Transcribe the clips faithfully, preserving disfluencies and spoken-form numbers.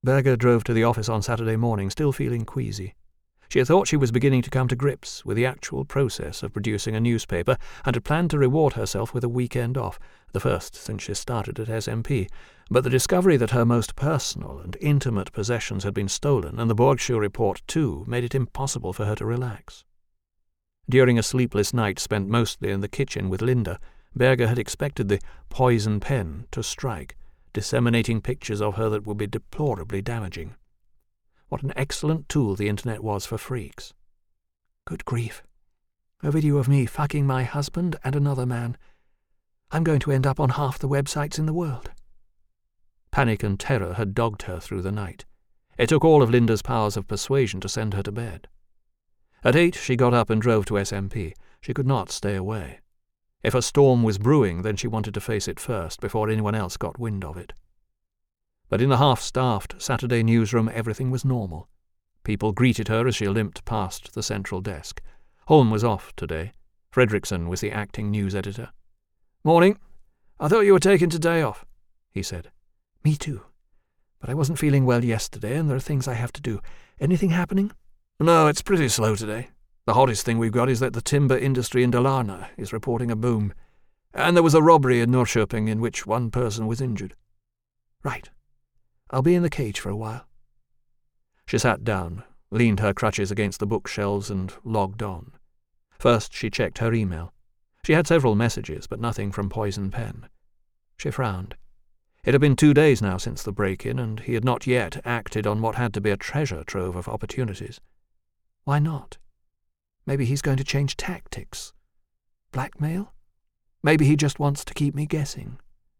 Berger drove to the office on Saturday morning, still feeling queasy. She had thought she was beginning to come to grips with the actual process of producing a newspaper, and had planned to reward herself with a weekend off, the first since she started at S M P. But the discovery that her most personal and intimate possessions had been stolen, and the Borgshaw report too, made it impossible for her to relax. During a sleepless night spent mostly in the kitchen with Linda, Berger had expected the poison pen to strike, disseminating pictures of her that would be deplorably damaging. What an excellent tool the internet was for freaks. Good grief. A video of me fucking my husband and another man. I'm going to end up on half the websites in the world. Panic and terror had dogged her through the night. It took all of Linda's powers of persuasion to send her to bed. At eight she got up and drove to S M P. She could not stay away. If a storm was brewing, then she wanted to face it first, before anyone else got wind of it. But in the half-staffed Saturday newsroom everything was normal. People greeted her as she limped past the central desk. Holm was off today. Fredrickson was the acting news editor. "Morning. I thought you were taking today off," he said. "Me too. But I wasn't feeling well yesterday, and there are things I have to do. Anything happening?" "No, it's pretty slow today. The hottest thing we've got is that the timber industry in Dalarna is reporting a boom. And there was a robbery in Norrköping in which one person was injured." "Right. I'll be in the cage for a while." She sat down, leaned her crutches against the bookshelves, and logged on. First she checked her email. She had several messages, but nothing from Poison Pen. She frowned. It had been two days now since the break-in, and he had not yet acted on what had to be a treasure trove of opportunities. Why not? Maybe he's going to change tactics. Blackmail? Maybe he just wants to keep me guessing.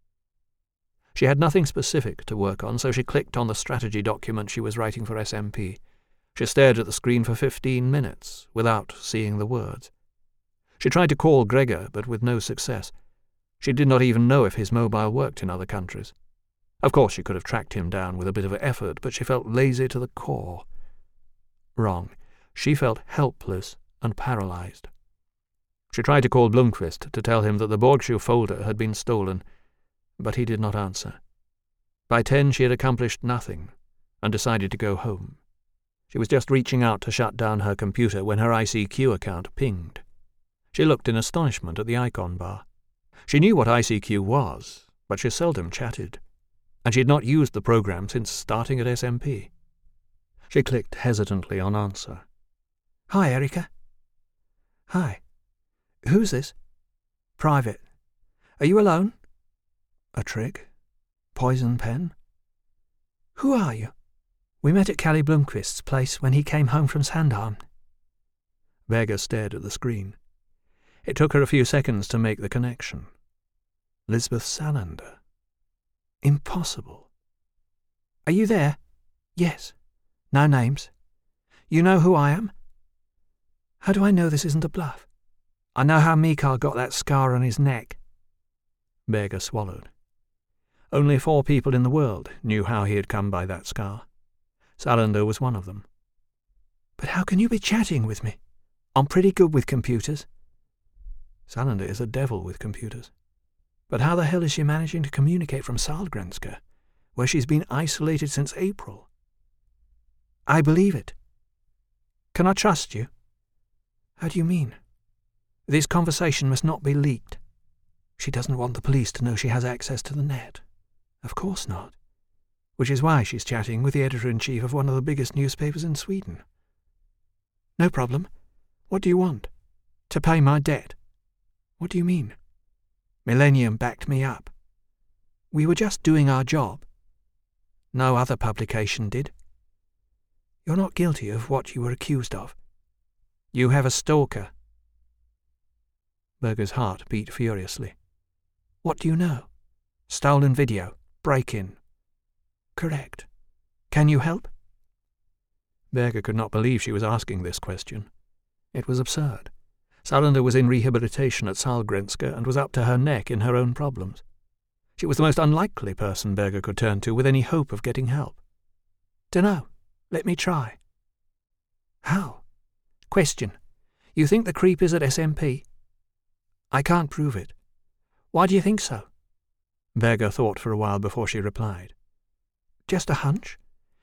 She had nothing specific to work on, so she clicked on the strategy document she was writing for S M P. She stared at the screen for fifteen minutes, without seeing the words. She tried to call Gregor, but with no success. She did not even know if his mobile worked in other countries. Of course she could have tracked him down with a bit of effort, but she felt lazy to the core. Wrong. She felt helpless and paralyzed. She tried to call Blomqvist to tell him that the Borgshaw folder had been stolen, but he did not answer. By ten she had accomplished nothing, and decided to go home. She was just reaching out to shut down her computer when her I C Q account pinged. She looked in astonishment at the icon bar. She knew what I C Q was, but she seldom chatted, and she had not used the program since starting at S M P. She clicked hesitantly on answer. "Hi, Erica." "Hi. Who's this?" "Private. Are you alone?" "A trick? Poison Pen?" "Who are you?" "We met at Kalle Blomqvist's place when he came home from Sandholm." Berger stared at the screen. It took her a few seconds to make the connection. Lisbeth Salander. Impossible. "Are you there?" "Yes. No names." "You know who I am?" "How do I know this isn't a bluff?" "I know how Mikhail got that scar on his neck." Berger swallowed. Only four people in the world knew how he had come by that scar. Salander was one of them. "But how can you be chatting with me? I'm pretty good with computers." Salander is a devil with computers. But how the hell is she managing to communicate from Sahlgrenska, where she's been isolated since April? "I believe it." "Can I trust you?" "How do you mean?" "This conversation must not be leaked." "She doesn't want the police to know she has access to the net." "Of course not. Which is why she's chatting with the editor-in-chief of one of the biggest newspapers in Sweden." "No problem. What do you want?" "To pay my debt." "What do you mean?" "Millennium backed me up." "We were just doing our job." "No other publication did." "You're not guilty of what you were accused of." "You have a stalker." Berger's heart beat furiously. "What do you know?" "Stolen video. Break-in." "Correct. Can you help?" Berger could not believe she was asking this question. It was absurd. Salander was in rehabilitation at Sahlgrenska and was up to her neck in her own problems. She was the most unlikely person Berger could turn to with any hope of getting help. "Dunno. Let me try." "How?" "Question. You think the creep is at S M P?" "I can't prove it." "Why do you think so?" Berger thought for a while before she replied. "Just a hunch.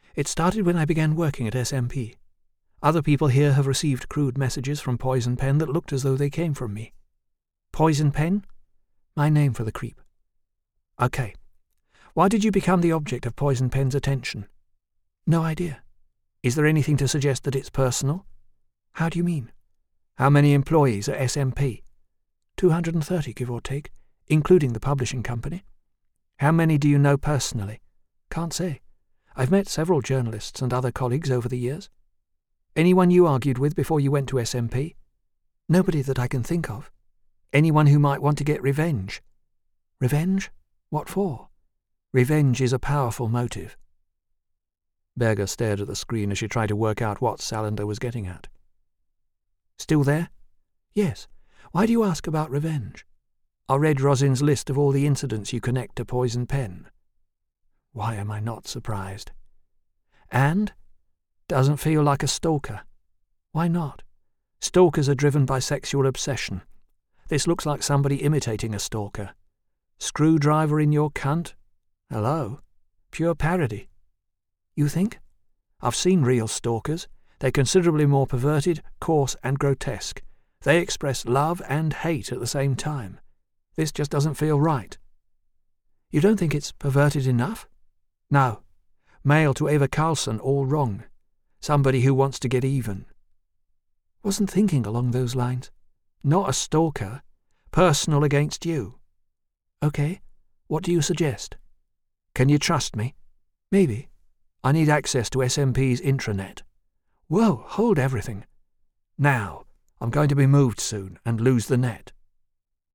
It started when I began working at S M P. Other people here have received crude messages from Poison Pen that looked as though they came from me. Poison Pen? My name for the creep. Okay. Why did you become the object of Poison Pen's attention? No idea. Is there anything to suggest that it's personal? How do you mean? How many employees at S M P? two hundred thirty, give or take, including the publishing company. How many do you know personally? Can't say. I've met several journalists and other colleagues over the years. Anyone you argued with before you went to S M P? Nobody that I can think of. Anyone who might want to get revenge? Revenge? What for? Revenge is a powerful motive. Berger stared at the screen as she tried to work out what Salander was getting at. Still there? Yes. Why do you ask about revenge? I read Rosin's list of all the incidents you connect to Poison Pen. Why am I not surprised? And? Doesn't feel like a stalker. Why not? Stalkers are driven by sexual obsession. This looks like somebody imitating a stalker. Screwdriver in your cunt? Hello? Pure parody. You think? I've seen real stalkers. They're considerably more perverted, coarse, and grotesque. They express love and hate at the same time. This just doesn't feel right. You don't think it's perverted enough? No. Mail to Eva Karlsson, all wrong. Somebody who wants to get even. Wasn't thinking along those lines. Not a stalker. Personal against you. Okay. What do you suggest? Can you trust me? Maybe. I need access to S M P's intranet. Whoa, hold everything. Now, I'm going to be moved soon and lose the net.